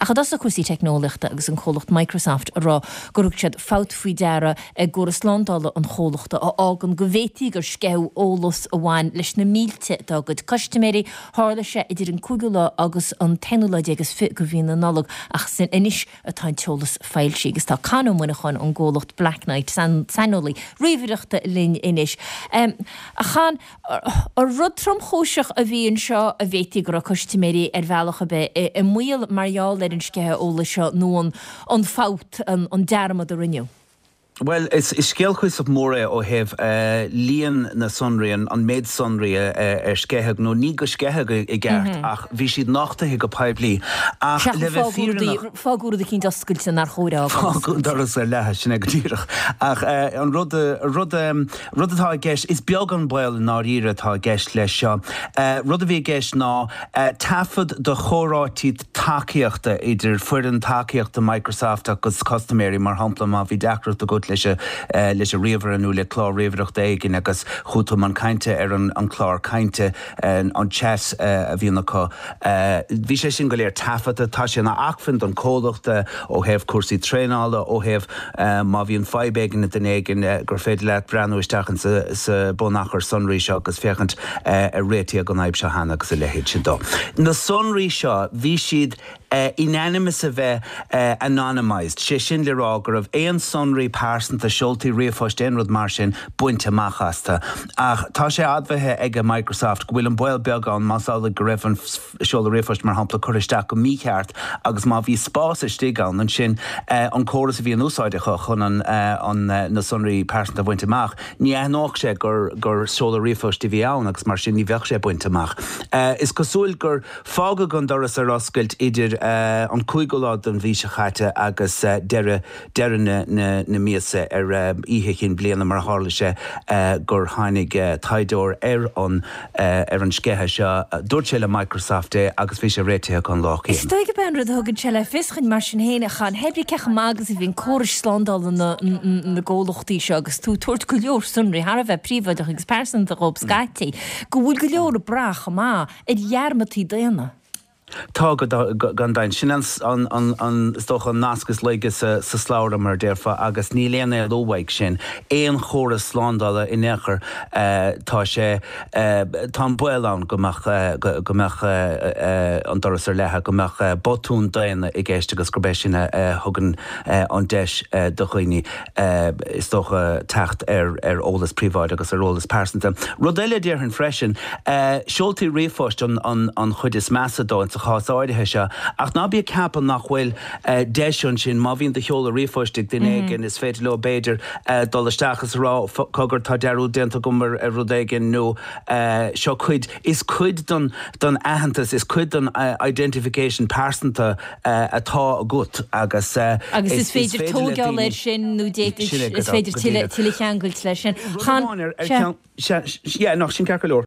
das a cuasí technoliachta agus an cholacht Microsoft rá gurúg siad fát faoi deara gur is landála an cholachta ágan go bhétí gur sceh ólas a bháin leis na mílte agad customéri hála sé idir an cúgula agus an tenula agus fit go bhíon na nálag ach sin inis a táin teolas feilsí agus tá canó muinechan an ggólacht Black Knight sanolí riomhaireachta linn inis. A chan ar rud tromchóiseach a bhíonn seo a bhétí gur a customéri bhealacha be I muil marall an scethe óla seo nó an fát an dearmad a rinneú. Well, is skeelchus op more o hef líon na sonri an méid sonri skeheg no ní go skeheg I gert ach vi siad nachta go peibli ach le fágúra cín dascuilte nar chóra dar is lethe sin ag dúrach ach an rud atá gceist is beag an bail ná ire atá gceist leis seo rud a bhí gceist ná tafod de chórátíd takeíochta idir fuir an takeíochta Microsoft agus customary mar hampla má bhí deachrat a go leis a river anú le chlár riverocht éigin agus chuúm an cainte an chlár cainte an chess a bhíonnacha. Bhí sé sin go léir tafata tá sin achfint an cólaachta ó heh cuasaí tréála ó heh má bhíon feibégan den éigin gur féidir le breanúisteachchan sa bonnachar sonraí seo agus fechant a réití go naib se hena agus a lehéid sin dó. Na sonraí seo bhí siad unanimous a bheith anonymised. Sé sin le rá gur bh éon sonraí pásanta seoltaí riomhphoist éonrad mar sin buinte machasta. Ach tá sé admhaithe ag a Microsoft go bhfuil an buil beag an másála go raibh an seola riomhphoist mar hampla choristeach go mícheart agus má bhí spás istígan an sin an córas a bhí an úsáidecha chun an na sonraí pásanta buinte mach. Ní ahnách sé gur seola riomhphoist bhí ann agus mar sin ní bheadh sé buinte mach. Is cosúil gur fága gan doras a rascailt idir an cúigolád an bhí se chaite agus deire na míasa ihe chin bliana mar hála sé gur hánig taidóir an scethe seo dúirt sé le Microsoft agus bhí sé réitithe chun láchaí. Is stoige ben rud thugann se le fischain mar sin héna chan hebrí cecha mágus I bhín córis slándal na ggólachtaí seo agus tú tuairt go leor sunraí har a bheith príomhaideach agus persanta go Skytaí go bhfuil go leor a brach má I dhearmatí déana. Tá gan dain sin an stocha nascus leige sa slára mar déirfa agus ní léana lóhaig sin éon chóras slándala in éair tá sé tá builán gomach an doras ar lethe gomach botún daine I gceist agus go béis sinna thugann an deis do chuoine is stocha techt ar ólas príomháid agus ar ólas persanta. Rud eile déarthann freisin seoltaí riomhphoist an chud is measadóin sa chásáidethe se ach ná bí ceapan nach bhfuil deisiún sin má bhíonn de cheola riomhphoistigh den éigean is féidir le béidir dolasteachas rá cogur tá dearú déanta gomar a rud éigean nó seo cuid is cuid don aitheantas is cuid don identification persanta atá a gut agus is féidir tógáil leir sin nó déit is féidir tiile cheangailt leis sin. Nach sin ceacha leor.